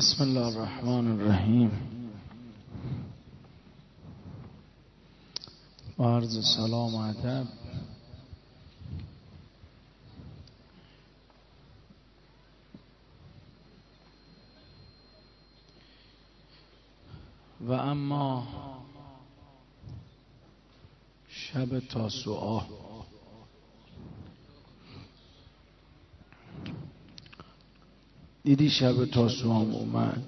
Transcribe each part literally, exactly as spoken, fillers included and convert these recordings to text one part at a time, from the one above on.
بسم الله الرحمن الرحیم. با عرض سلام و ادب و اما شب تاسوعا دیدی شب تاسوعا اومد،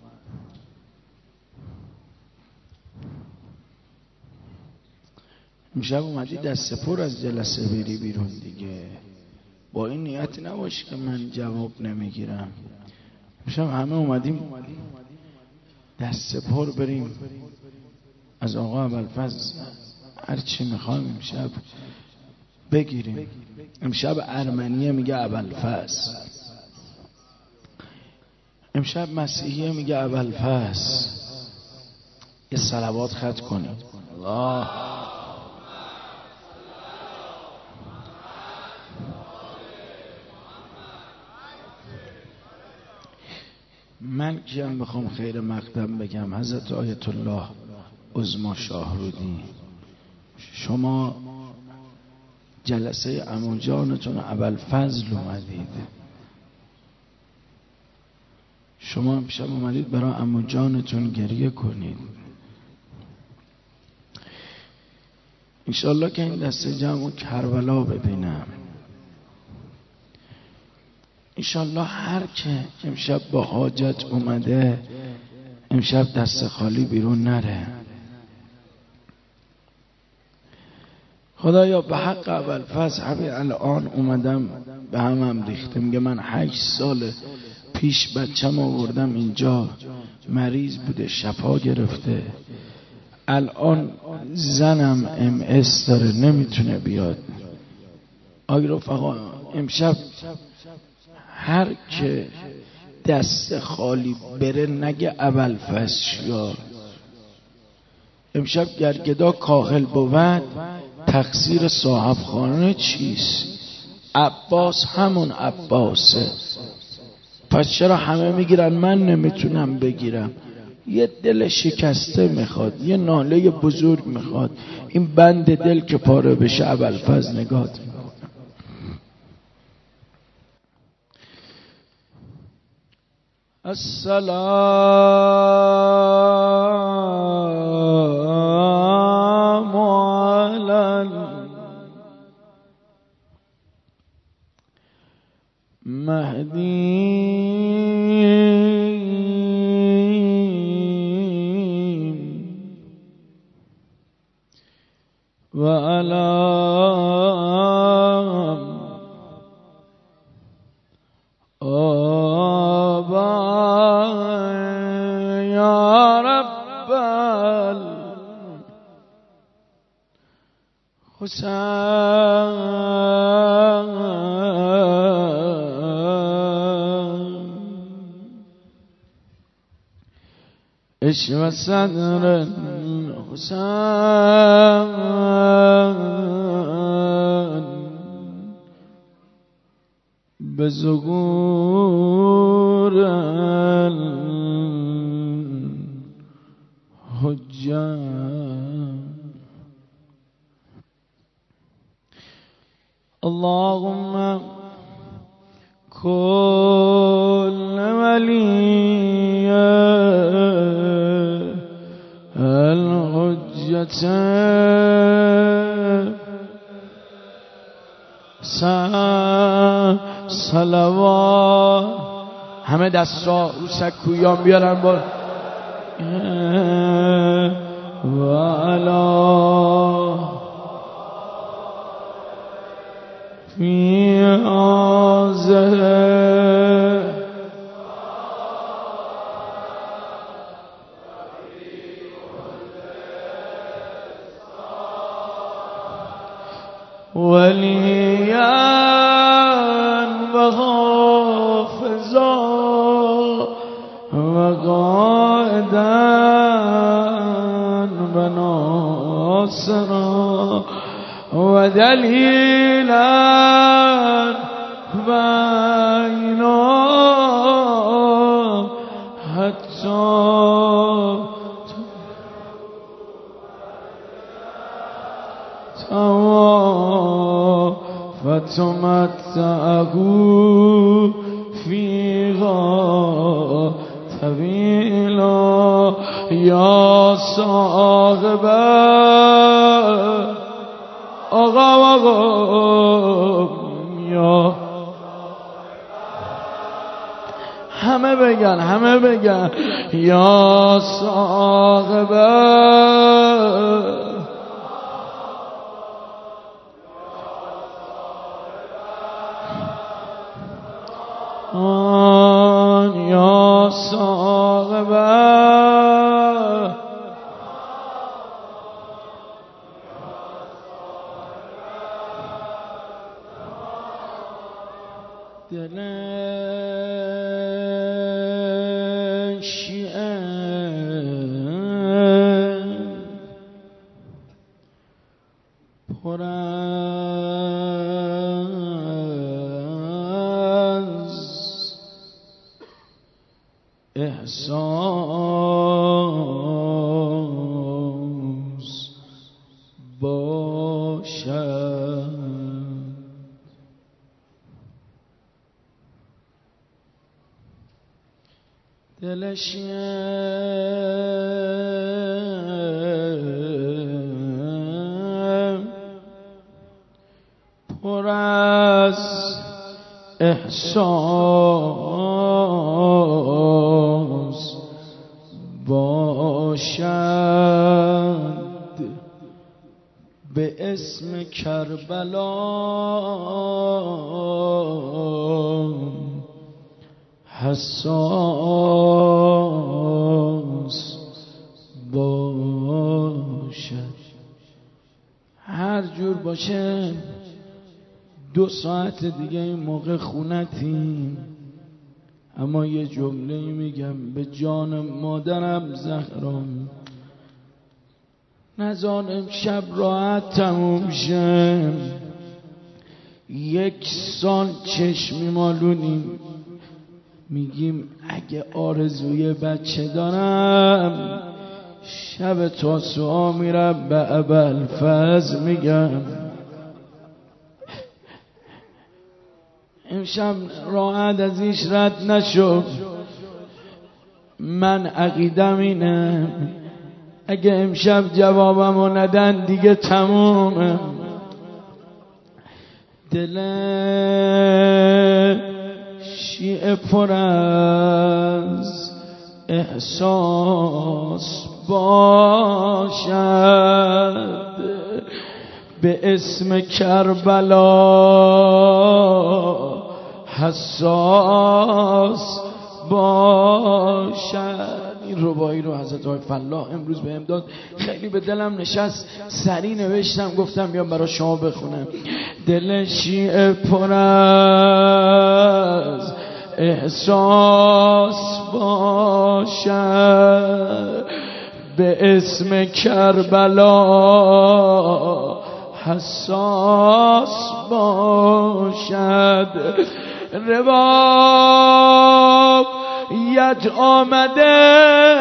امشب اومدی دست پر از جلسه بری بیرون دیگه. با این نیت نباش که من جواب نمیگیرم. امشب همه اومدیم دست پر بریم از آقا ابوالفضل هر چی میخوایم امشب بگیریم. امشب ارمنیه میگه ابوالفضل، امشب مسیحیه میگه ابوالفضل. یه صلوات خط کنید. الله من کیم میخوام خیر مقدم بگم؟ حضرت آیت الله عظما شاهرودی، شما جلسه عمو جانتون ابوالفضل اومدید، شما امشب اومدید برای عمو جانتون گریه کنید. انشالله که این دسته جمع کربلا ببینم. انشالله هر که امشب با حاجت اومده امشب دست خالی بیرون نره. خدایا به حق ابوالفضل همین الان اومدم به همم ریخته. میگه من هشت سال پیش بچم آوردم اینجا، مریض بوده شفا گرفته، الان زنم ام اس داره نمیتونه بیاد. آقای رفقا امشب هر که دست خالی بره نگه ابوالفضل یا امشب گرگدا کاهل بود تقصیر صاحب خانه چیست؟ عباس همون عباسه. پس چرا همه میگیرن من نمیتونم بگیرم؟ یه دل شکسته میخواد، یه ناله بزرگ میخواد. این بند دل که پاره بشه ابوالفضل نگاه. السلام علی المهدی و علی حسین اشو صدر حسین به ظهور الحجة. اللهم كل ولي الحجة صلوات. همه دستا رو سکویان بیارن با و علا فی آزه ولیان و حافظا و قائدان و ناصرا و دلیلا بین فتمتعه فيها طويلا یا صاحب آقا آقا یا همه بگن همه بگن یا صاحب آن یا صاحب دل شیعه پر از احساس باشد دلش پر از احساس باشد به اسم کربلا حساس باشد هر جور باشه دو ساعت دیگه این موقع خونتیم اما یه جمله میگم به جان مادرم زهرام نزار امشب راحت تموم شه یک سال چشمی مالونیم میگیم اگه آرزوی بچه دارم شب تاسوعا میرم به ابوالفضل میگم امشب راحت از ایش رد نشو من عقیدم اینه اگه امشب جوابمو ندن دیگه تمومه دل شیعه پر از احساس باشد به اسم کربلا حساس باشد این ربایی رو حضرت آقای فلاح امروز به امداد خیلی به دلم نشست سری نوشتم گفتم بیام برای شما بخونم دل شیعه پر از احساس باشد به اسم کربلا حساس باشد روایت آمده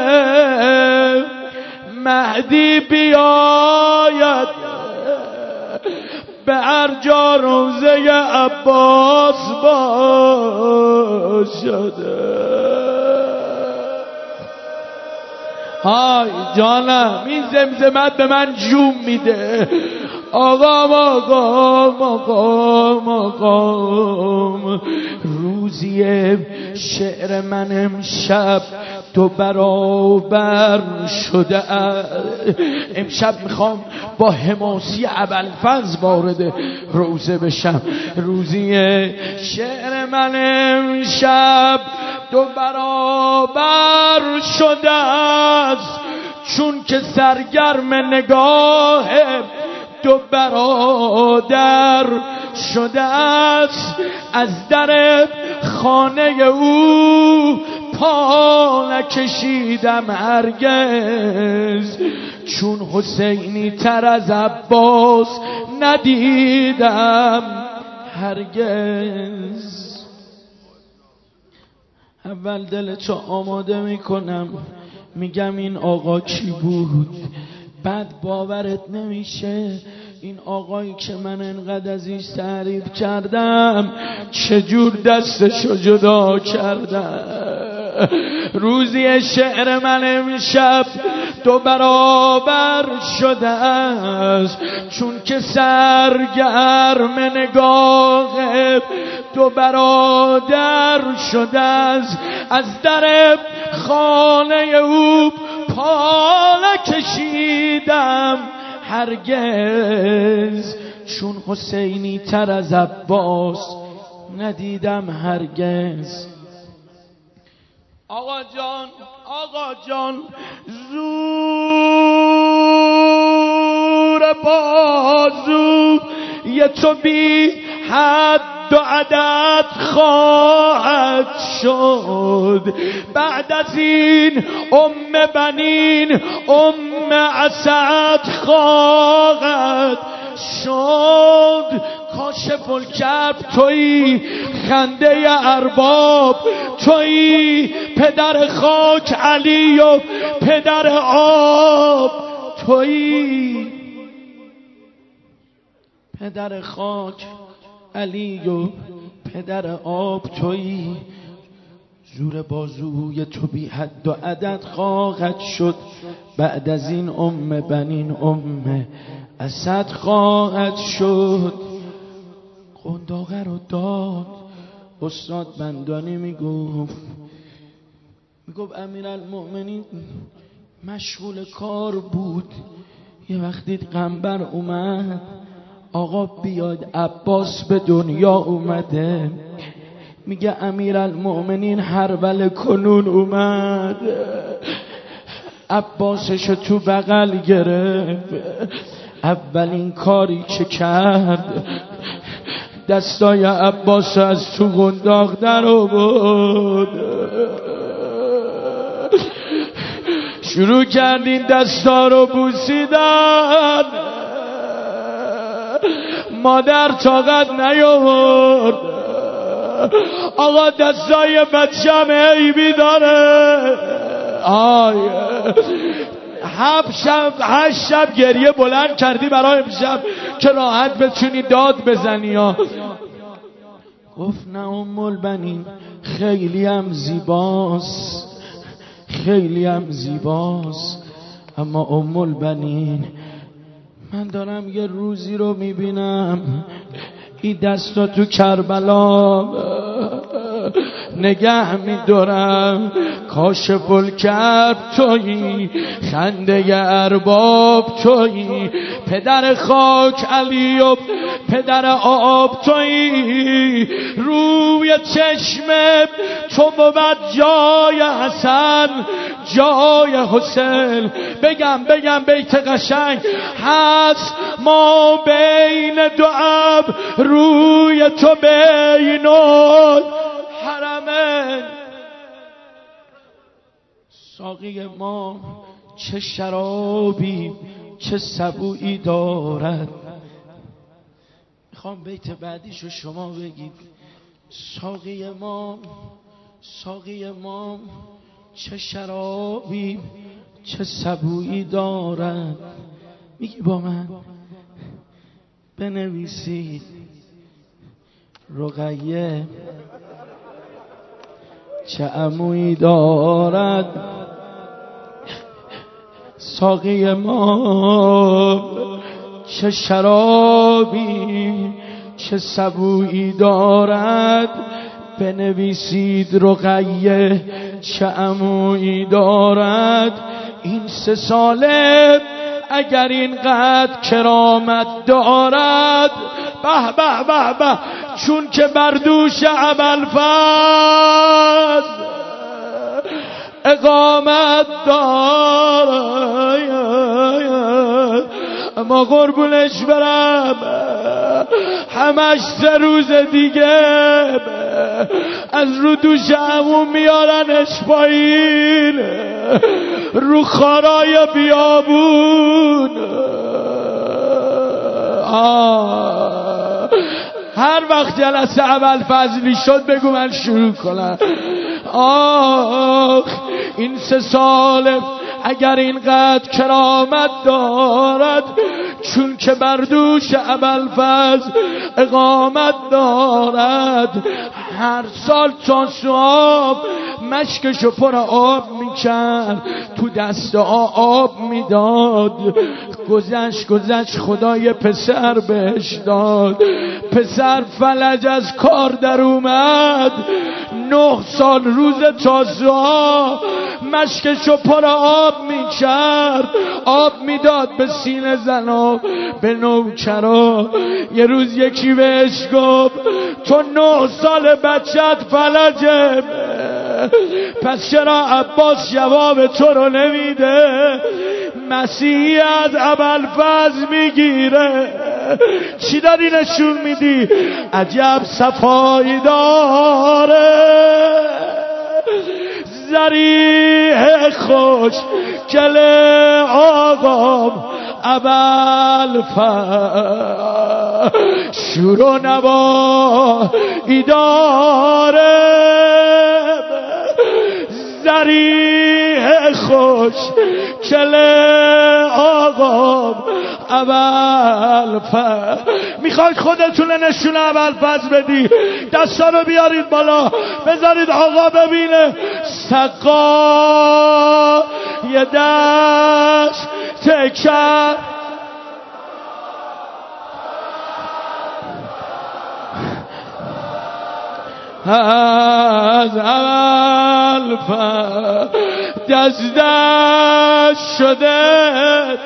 مهدی بیاید به ارجا روزه عباس باشد های جانم این زمزمت به من جون میده آقا مقام مقام مقام روزی شعر من امشب دو برابر شده امشب میخوام با حماسی ابوالفضل وارد روزه بشم روزی شعر من امشب دو برابر شده است چون که سرگرم نگاه دو برادر شده است از در خانه او پا نکشیدم هرگز چون حسینی تر از عباس ندیدم هرگز اول دلتو آماده میکنم میگم این آقا کی بود، بعد باورت نمیشه این آقایی که من انقدر ازش تعریف کردم چجور دستشو جدا کردم. روزی شعر من امشب دو برابر شده است، چون که سرگرم نگاه دو برادر شده است. از در خانه او پا نکشیدم هرگز، چون حسینی تر از عباس ندیدم هرگز. آقا جان آقا جان زور بازو یه تو بی حد و عدد خواهد شد، بعد از این ام بنین ام اسد خواهد شد. کاشف الکرب تویی، خنده ارباب تویی، پدر خاک علی و پدر آب تویی، پدر خاک علی و پدر آب تویی. زور بازوی تو بی حد و عدد خواهد شد، بعد از این ام بنین ام اسد خواهد شد. قنداقه رو داد استاد بندانی میگفت میگفت امیرالمؤمنین مشغول کار بود، یه وقتی قنبر اومد آقا بیاد عباس به دنیا اومده، میگه امیرالمؤمنین هرول کنون اومد، عباسشو تو بغل گرفت. اولین کاری که کرد دستای عباس از تو قنداق در آورد، شروع کردین دستا رو بوسیدن. مادر طاقت نیاورد، آقا دستای بچم عیبی داره. آی هفت شب هشت شب گریه بلند کردی برای امشب که راحت بتونی داد بزنی. ها گفت نه ام البنین خیلی هم زیباست، خیلی هم زیباست، اما ام البنین من دارم یه روزی رو میبینم این دستا تو کربلا نگه میدارم. کاشف الکرب تویی، خنده ارباب تویی، پدر خاک علی و پدر آب تویی. روی چشم تو بود جای حسن جای حسین. بگم بگم بیت قشنگ هست ما بین دو ابر روی تو بین الحرمین. ساقی ما چه شرابی چه سبویی دارد. میخوام بیت بعدیشو شما بگید. ساقی ما ساقی ما چه شرابی چه سبویی دارد. میگی با من بنویسید رقیه چه عمویی دارد. ساقی ما چه شرابی چه سبویی دارد. بنویسید رقیه چه عمویی دارد. این سه ساله اگر اینقدر کرامت دارد، به به به به، چون که بر دوش ابوالفضل اقامت دارد. اما قربونش برم همش سه روز دیگه از رو دوش عموم میارنش پایین رو خارای بیابون. آه هر وقت جلسه اول فضلی شد بگو من شروع کنم. آخ این سه سال اگر اینقدر کرامت دارد، چون که بر دوش ابوالفضل اقامت دارد. هر سال تا صبح مشکشو پر آب میکرد، تو دست آب میداد. گذشت گذشت خدای پسر بهش داد. پسر فلج از کار در اومد، نه سال روز تاسوعا مشکشو پر آب میکرد، آب میداد به سینه زنا به نوکرا. یه روز یکی بهش گفت تو نه سال بچت فلجه، پس چرا عباس جواب تو رو نمیده؟ مسیحی از ابوالفضل میگیره. چی داری نشون میدی؟ عجب صفایی داره، ذریح خوش کل آقام ابوالفضل، شور و نوایی داره، ذریح خوش کل آقام ابوالفضل. میخواید خودتون نشون ابوالفضل بدی؟ دستا رو بیارید بالا، بذارید آقا ببینه. سقا یه دست تکر از ابوالفضل دست دست شده.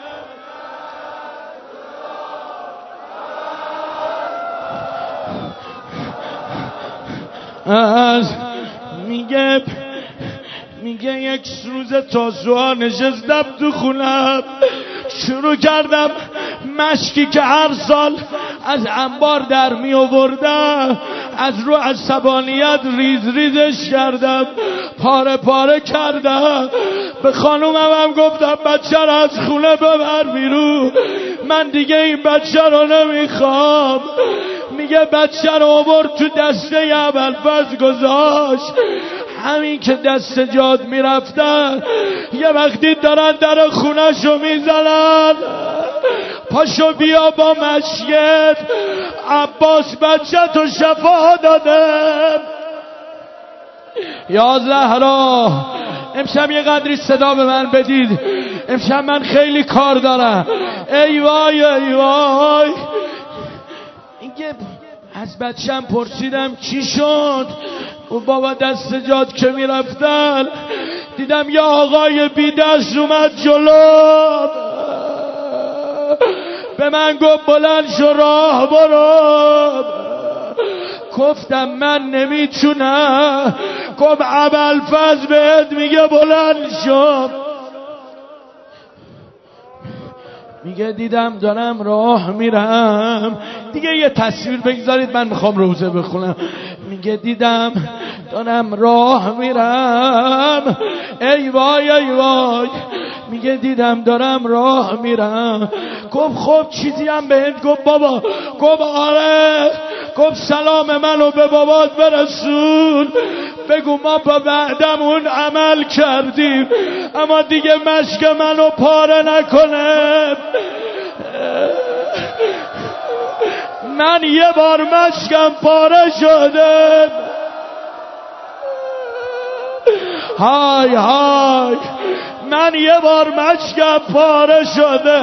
از میگه میگه یک روز تاسوعا نشستم تو خونم، شروع کردم مشکی که هر سال از انبار در می آوردم از رو عصبانیت ریز ریزش کردم، پاره پاره کردم. به خانومم هم گفتم بچه رو از خونه ببر بیرون، من دیگه این بچه رو نمیخوام. میگه بچه رو آورد تو دسته ابوالفضل گذاشت. همین که دست جاد میرفتن یه وقتی دارن در خونه‌شو میزنن، پاشو بیا با مسجد، عباس بچه تو شفا داده. یا زهرا امشب یه قدری صدا به من بدید، امشب من خیلی کار دارم. ای وای ای وای. اینکه از بچم پرسیدم چی شد، و بابا دست جاد که میرفتن دیدم یه آقای بی دست اومد جلو، به من گفت بلند شو راه برو. گفتم من نمیتونم. گفت ابوالفضل بهت میگه بلند شو. میگه دیدم دارم راه میرم. دیگه یه تصویر بگذارید من میخوام روزه بخونم. میگه دیدم دارم راه میرم. ای وای ای وای. میگه دیدم دارم راه میرم. گفت خب چیزی هم بهت گفت بابا؟ گفت آره. گفت سلام منو به بابات برسون، بگو ما با بعدمون عمل کردیم اما دیگه مشک منو پاره نکنه. من یه بار مشکم پاره شده. های های من یه بار مشکم پاره شده.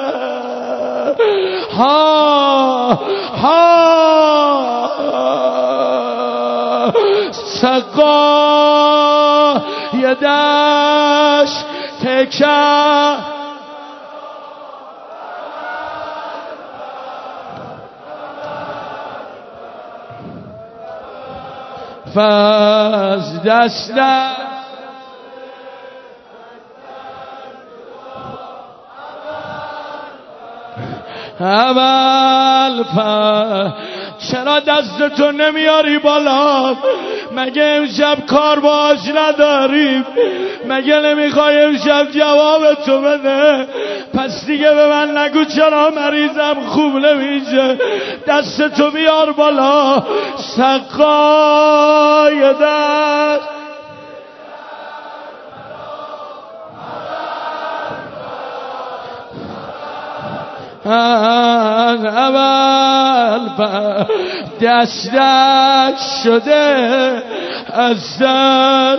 ها ها سقا یه دشت تکه فاز دست ابوالفضل چرا دستتو نمیاری بالا؟ مگه امشب کار باش نداریم؟ مگه نمیخوای امشب جواب تو بده؟ پس دیگه به من نگو چرا مریضم خوب نمیشه. دست تو بیار بالا سقای دست. از اول دست دست شده از سر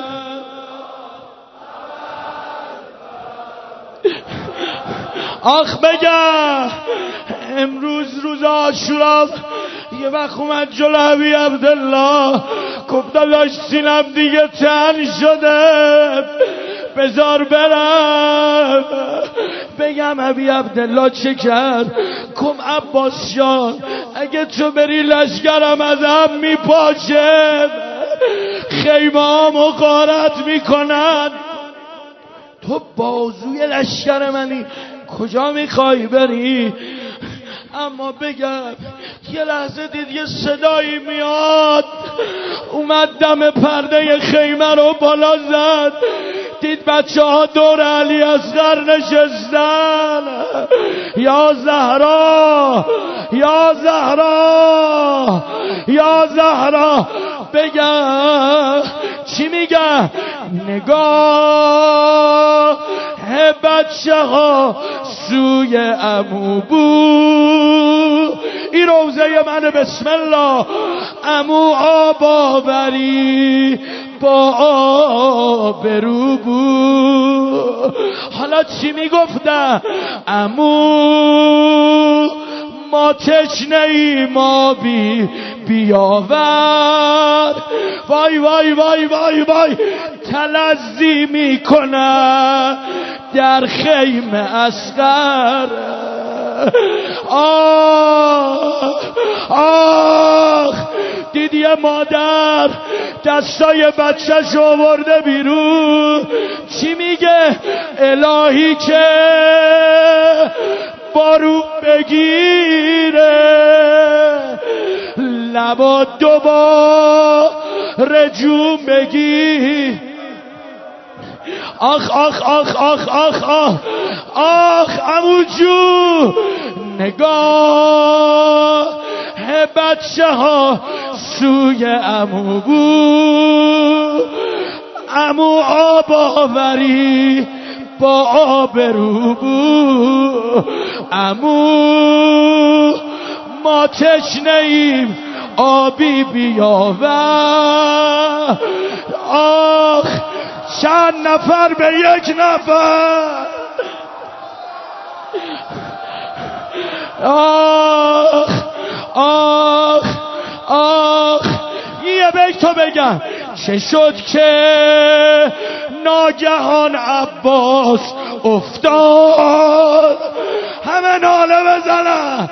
آخ بگه امروز روز عاشورا یه وقت اومد جلو ابی عبدالله گفت داداش سینم دیگه تن شده بذار برم. بگم ابی عبدالله چه کرد؟ کم عباس جان اگه تو بری لشکرم ازم میپاشه، خیمه ها غارت میکنن، تو بازوی لشکر منی کجا میخوای بری؟ اما بگم یه لحظه دید یه صدایی میاد، اومد دم پرده خیمه رو بالا زد، دید بچه ها دور علی اصغر نشستن. یا زهرا یا زهرا یا زهرا. بگم چی میگه؟ نگاه بچه ها سوی عمو بو، این روزه منه بسم الله. عمو آب آوری با آبرو بو. حالا چی میگفته؟ عمو ما تشنه ایم آبی بیاور. وای وای وای وای وای تلذی میکنه در خیمه اصغر. آه آه دید یه مادر دستای بچه‌ش آورده بیرون. چی میگه؟ الهی که بارون بگیره لبا دوباره جون بگیر. آخ آخ آخ آخ آخ آخ آخ عمو جون نگاه بچه ها سوی عمو بو. عمو آب آوری با آبرو بو. عمو ما تشنه ایم آبی بیاور. آخ چند نفر به یک نفر. آخ آخ آخ یه بیت تو بگم. چه شد که ناگهان عباس افتاد؟ همه ناله بزنن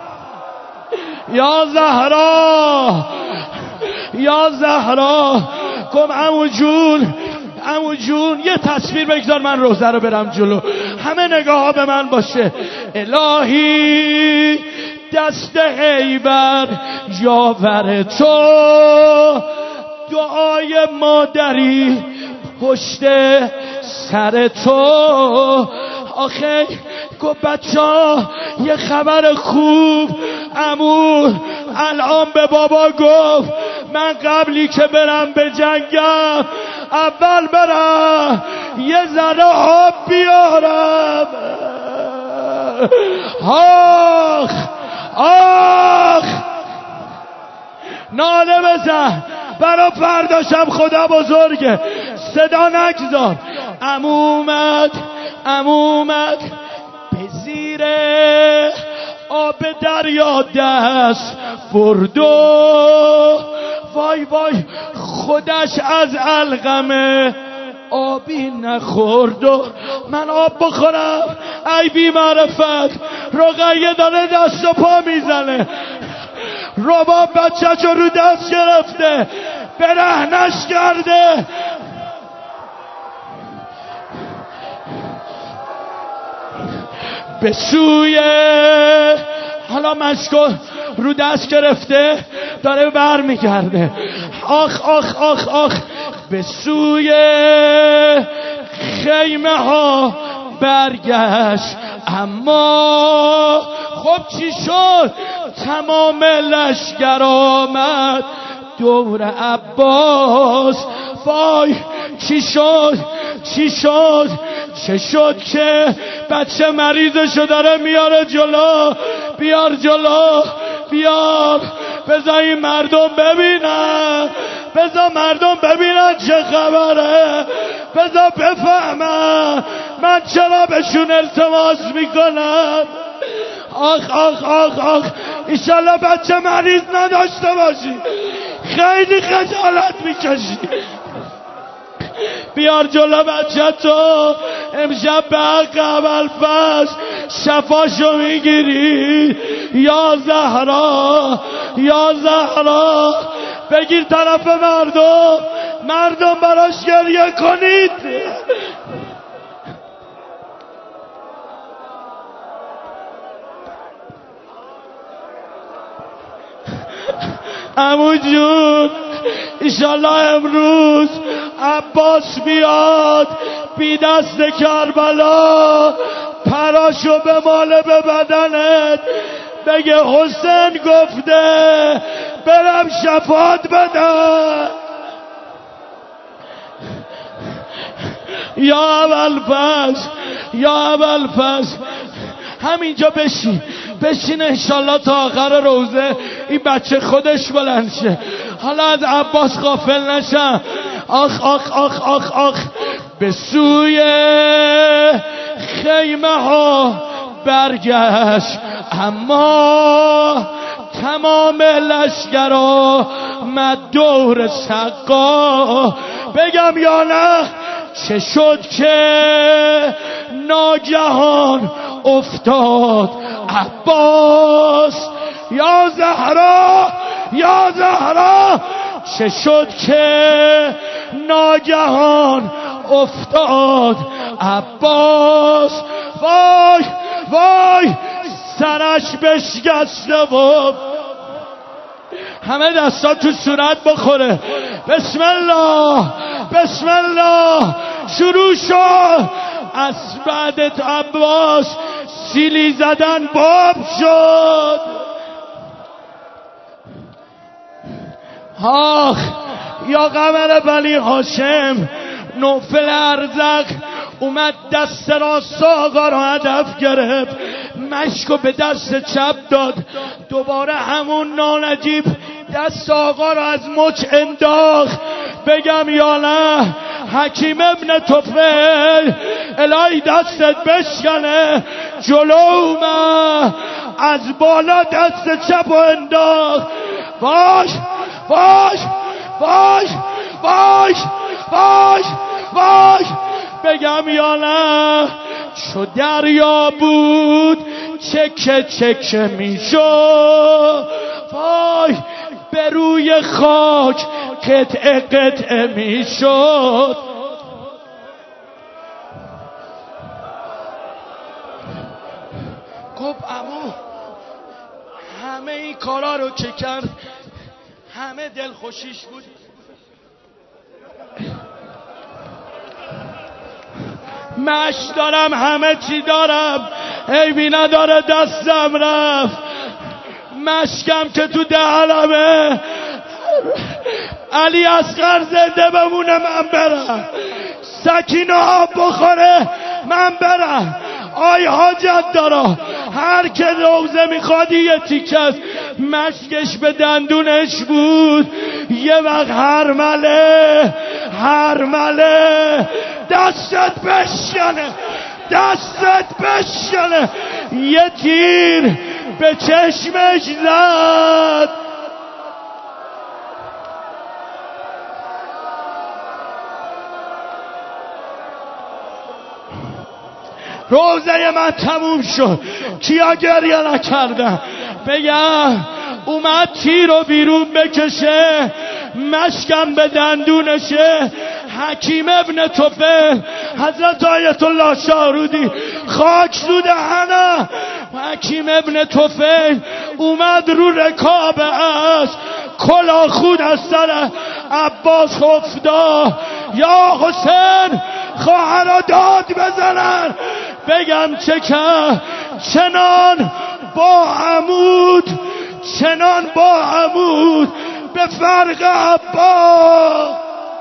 یا زهرا یا زهرا. کم عمو جون عمو جون یه تصویر بگذار من روزه رو برم جلو، همه نگاه ها به من باشه. الهی دست هیبر یاور تو، دعای مادری پشت سر تو. آخه گفت بچه ها یه خبر خوب. عمو الان به بابا گفت من قبلی که برم به جنگم اول برم یه ذره آب بیارم. آخ آخ ناله بزن برا فرداشم خدا بزرگه. صدا نگذار. عمو اومد عمو اومد به زیر آب دریا دست بردو. وای وای خودش از علقمه آبی نخورد و من آب بخورم ای بی معرفت. رقیه داره دست و پا میزنه، رباب بچه چو رو دست گرفته برهنش کرده. به سوی حالا مشکل رو دست گرفته داره بر میگرده. آخ آخ آخ آخ به سوی خیمه ها برگشت. اما خب چی شد؟ تمام لشکر آمد دور عباس. وای چی شد؟ چی شد؟ چه شد که بچه مریضشو داره میاره جلو؟ بیار جلو، بیار، بذار این مردم ببینن، بذار مردم ببینن چه خبره، بذار بفهمن من چرا بهشون التماس میکنم. آخ آخ آخ آخ ایشالله بچه مریض نداشته باشی، خیلی خجالت میکشی. بیار جلو بچه تو، امشب به حق ابوالفضل شفاشو میگیری. یا زهرا یا زهرا، بگیر طرف مردم، مردم براش گریه کنید. عمو جون ایشالله امروز عباس بیاد بی دست کربلا، پراشو به ماله به بدنت، بگه حسین گفته برم شفاعت بدم. یا ابوالفضل یا ابوالفضل، همینجا بشین بشین انشالله تا آخر روزه این بچه خودش بلند شه، حالا از عباس غافل نشم. آخ آخ آخ آخ آخ به سوی خیمه ها برگشت. اما تمام لشکر آمد دور سقا. بگم یا نه؟ چه شد که ناگهان افتاد عباس. یا زهرا یا زهرا، چه شد که ناگهان افتاد عباس. وای وای سرش بشکسته و همه دستا تو صورت بخوره. بسم الله بسم الله شروع شد. از بعد عباس سیلی زدن باب شد. آخ یا قمر بنی هاشم، نوفل ارزق اومد دست راست آقا رو هدف گرفت، مشکو به دست چپ داد، دوباره همون نانجیب دست آقا رو از مچ انداخت. بگم یا نه؟ حکیم ابن طفیل الهی دستت بشکنه، جلو اومد از بالا دست چپ انداخت. باش باش باش باش باش باش. بگم یا نه؟ چو دریا بود چکه چکه میشد، وای به روی خاک قطعه قطعه میشد. گفت عمو همه این کارا رو که کرد همه دلخوشیش بود. مش دارم همه چی دارم، عیبی نداره دستم رفت. مشکم که تو دهنمه، علی اصغر زنده بمونه من برم، سکینه آب بخوره من برم. آی حاجت دارا، هر که روزه میخواد یه تیکه مشکش به دندونش بود، یه وقت هرمله هرمله دستت بشکنه دستت بشکنه. یه تیر به چشمش زد. روزه من تموم شد، کیا گریه نکردن؟ بگم اومد تیر رو بیرون بکشه، مشکم به دندونشه. حکیم ابن طفیل حضرت آیت الله شاهرودی خاک زود هنه. حکیم ابن طفیل اومد رو رکاب اسب، کلا خود از سر عباس افتاد. یا حسین خواهر را داد بزنن، بگم چه کرد؟ چنان با عمود، چنان با عمود به فرق عباس.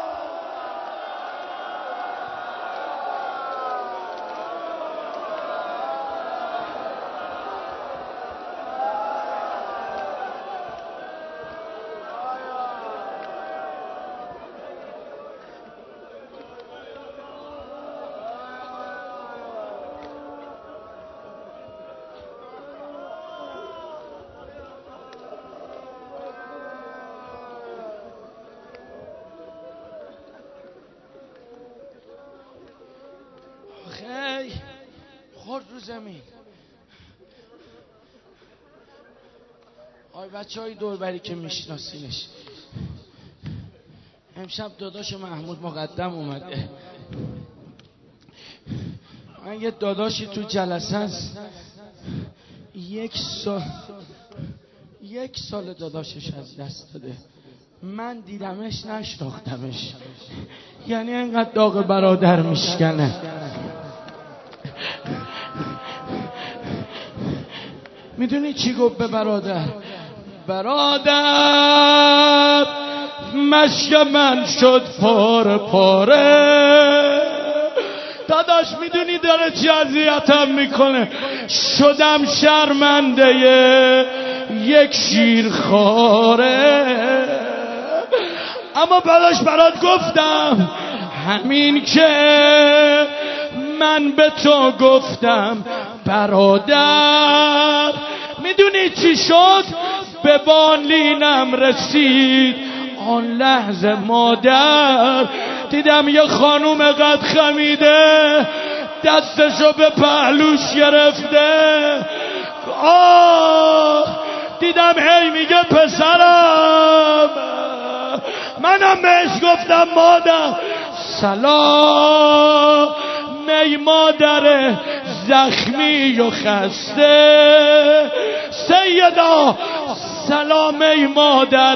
خیلی خورد رو زمین. آی بچه های دوربری که میشناسینش، امشب داداش محمود مقدم اومده. من یه داداشی تو جلسه است، یک سال یک سال داداشش از دست داده. من دیدمش نشناختمش، یعنی اینقدر داغ برادر میشکنه. میدونی چی گفت به برادر؟ برادر مشک من شد پاره پاره. داداش میدونی داره چی اذیتم میکنه؟ شدم شرمنده یک شیرخواره. اما بعدش برات گفتم همین که من به تو گفتم برادر. میدونی چی شد؟ به بالینم رسید آن لحظه مادر. دیدم یه خانوم قد خمیده دستشو به پهلوش گرفته. آه دیدم هی میگه پسرم. منم بهش گفتم مادر سلام ای مادر زخمی و خسته. سیدا سلام ای مادر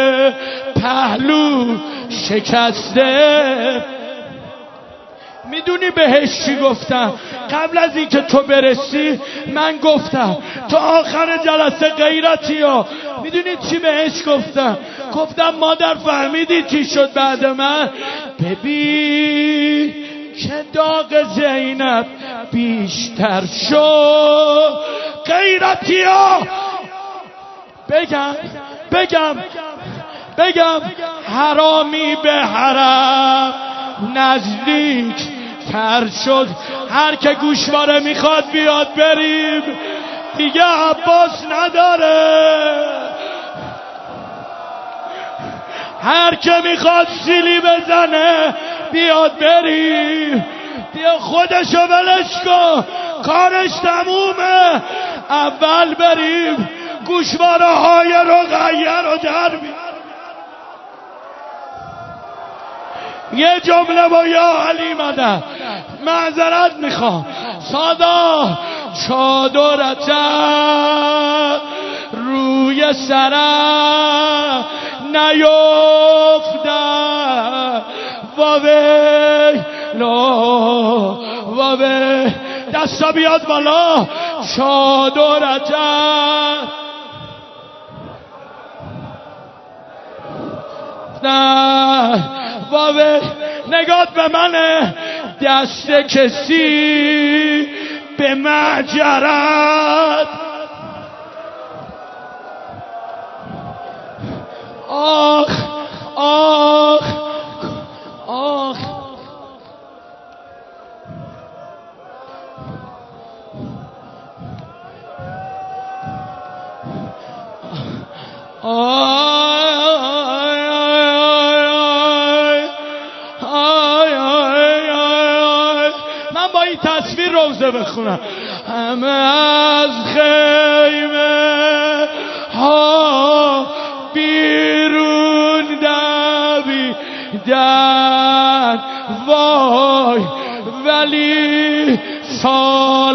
پهلو شکسته. میدونی بهش چی گفتم؟ قبل از این که تو برسی من گفتم تو آخر جلسه غیرتی ها. میدونی چی بهش گفتم؟ گفتم مادر فهمیدی چی شد بعد من؟ ببین که داغ زینب بیشتر شد. غیرتی ها بگم بگم بگم حرامی به حرم نزدیک تر شد. هر که گوشواره میخواد بیاد بریم، دیگه عباس نداره. هر که میخواد سیلی بزنه بیاد بریم، بیا خودشو ولش کن، کارش تمومه. اول بریم گوشواره های رقیه رو در بیاریم. یه جمله با یا علی مدد معذرت میخوام. سادا چادرت روی سرم نیفتم واوی لا واوی. دستا بیاد بالا. چادرت نه واوی. نگات به منه دست کسی به معجرت. آخ آخ آخ من با این تصویر روزه بخونم. همه از خیمه ها بیرون دویدن وای ولی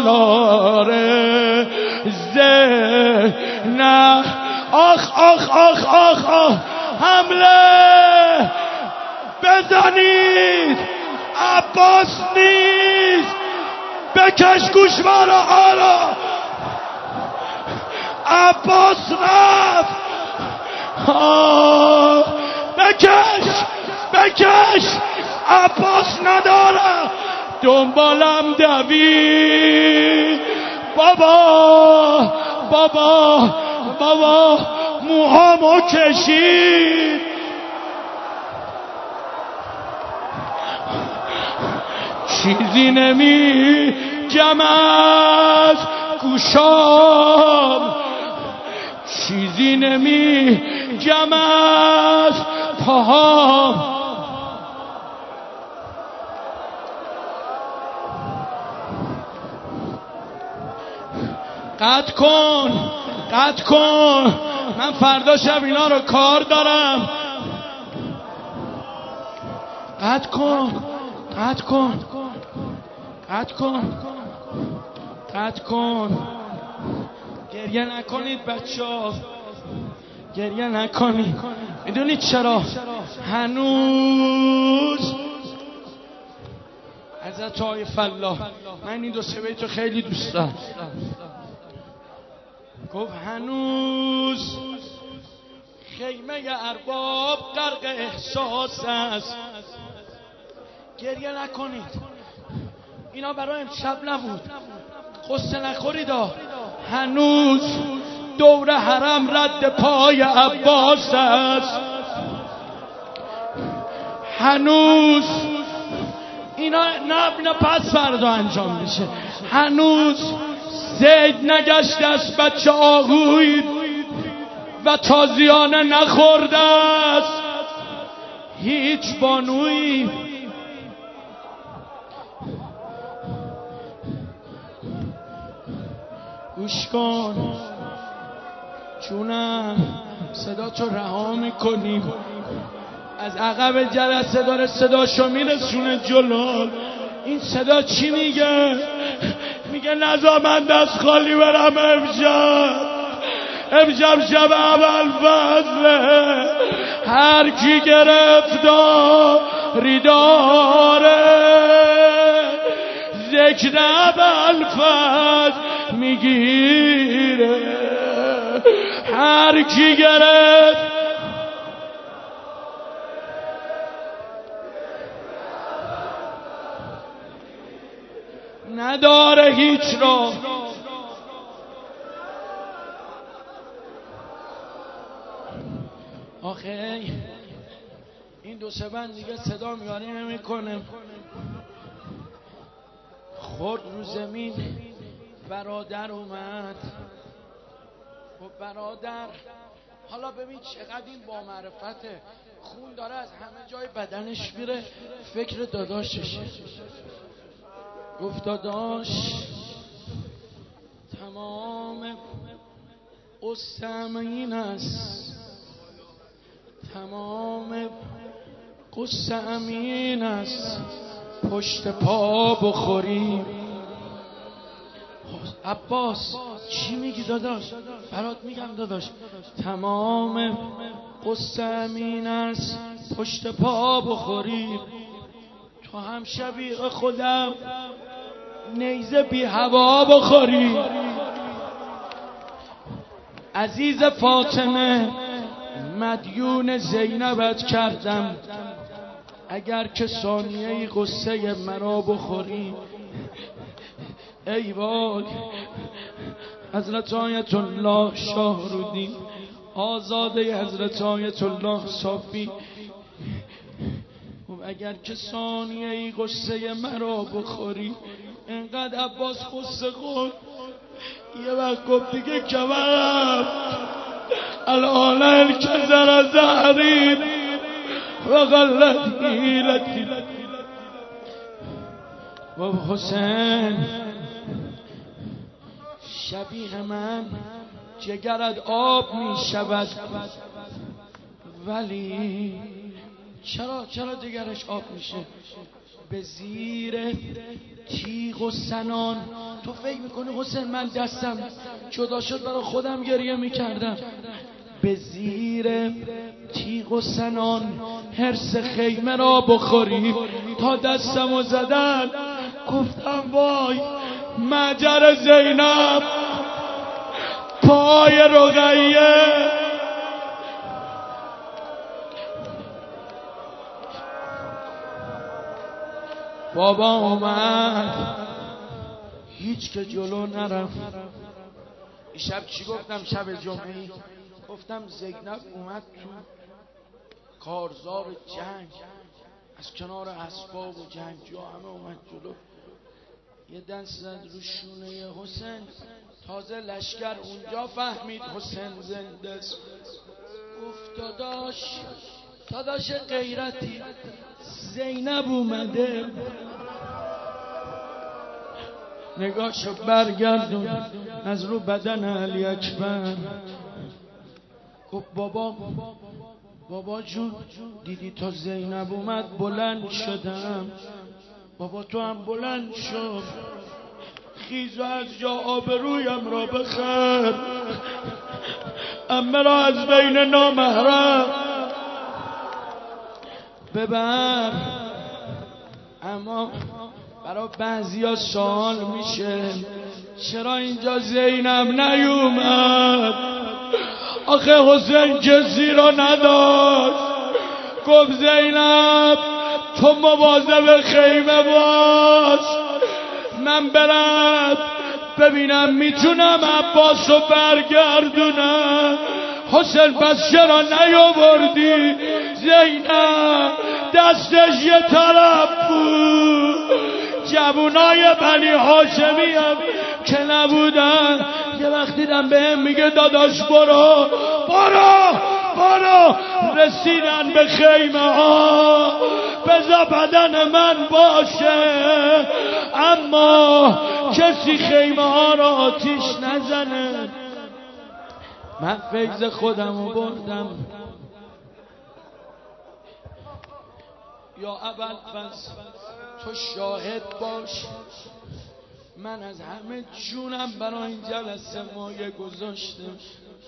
سالار زینب. آخ آخ آخ آخ آخ آخ حمله بزنید عباس نیست بکش گوشوارا آرا عباس رفت آه بکش بکش عباس نداره دنبالم دوید بابا بابا بابا موهامو کشید چیزی نمی جمع از گوشام چیزی نمی جمع از پاهام قطع کن قطع کن من فردا شب اینا رو کار دارم قطع کن قطع کن قطع کن قطع کن گریه نکنید بچه‌ها گریه نکنید میدونید چرا هنوز حضرت عایف الله من این دو سه بیتو خیلی دوست دارم گفت هنوز خیمه ارباب غرق احساس است گریه نکنید اینا برای امشب نبود قصه نخورید هنوز دور حرم رد پای عباس است هنوز اینا نه اینا پس فردا انجام میشه هنوز زید نگشت از بچه آهوی و تازیانه نخورده است هیچ بانوی گوش کن جونم صدا تو رها میکنیم از عقب جلسه داره صداشو میرسونه جلو این صدا چی میگه میگه نذار من دست خالی برم امشب امشب شب اول فضله هر کی گرفتاری داره ذکر اول فضل میگیره هر کی گرفت نداره هیچ را آخه این دو سه بند دیگه صدا میاری نمی کنه خورد رو زمین برادر اومد خب برادر حالا ببین چقدر این با معرفته خون داره از همه جای بدنش میره فکر داداششه گفت داداش تمام قصه این است تمام قصه امین است پشت پا بخوری عباس چی میگی داداش برات میگم داداش تمام قصه امین است پشت پا بخوری تو هم شبیه خودم نیزه بی هوا بخوری عزیز فاطمه مدیون زینبت کردم اگر که ثانیه قصه مرا بخوری ای وای حضرت آیت الله شاهرودی آزاده حضرت آیت الله صافی اگر که ثانیه قصه مرا بخوری انقدر عباس قصه خود یه وقت گفت دیگه کمم الان الکزر زهرین و غلت حیلتی و حسین شبیه من جگرت آب می شود ولی چرا چرا جگرش آب میشه به زیر تیغ و سنان تو فکر میکنی حسین من دستم جدا شد برای خودم گریه میکردم به زیر تیغ و سنان حرص خیمه را بخوری تا دستمو زدن گفتم وای مجر زینب پای رقیه. بابا اومد هیچ که جلو نرفت. شب چی گفتم شب جمعه؟ گفتم زینب اومد تو کارزار جنگ از کنار اسباب و جنگجو همه اومد جلو، یه دست زد رو شونه حسین. تازه لشکر اونجا فهمید حسین زنده است. گفت داداش داداش غیرتی زینب اومده. نگاهشو برگردون از رو بدن علی اکبر. گفت بابا بابا جون دیدی تا زینب اومد بلند شدم. بابا تو هم بلند شد، خیز و از جا آبرویم را بخر، امه را از بین نامحرم ببر. اما برای بعضیا سوال میشه چرا اینجا زینب نیومد؟ آخه حسین کسی را نداشت. گفت زینب تو مواظب خیمه باش، من برم ببینم میتونم عباس رو برگردونم. حسین پس چرا نیاوردی؟ زینب دستش یه طرف بود، جوونای بنی هاشمی هم که نبودن. یه وقت دیدم بهم میگه داداش برو برو برو. رسیدن به خیمه ها، بذار بدن من باشه اما کسی خیمه ها را آتیش نزنه. من فیض خودمو بردم. یا ابوالفضل تو شاهد باش، من از همه جونم برای این جلسه مایه گذاشتم.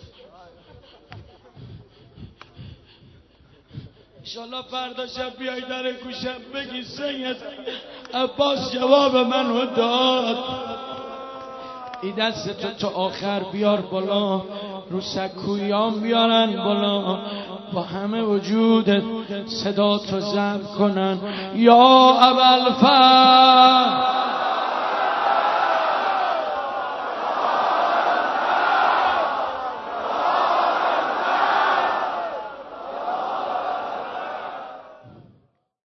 انشالله فردا شب بیای در گوشم بگی سید عباس جواب منو داد. این دست تو تا آخر بیار بالا، رو سکویان بیارن بالا، با همه وجودت صدا تو ضبط کنن. یا ابوالفضل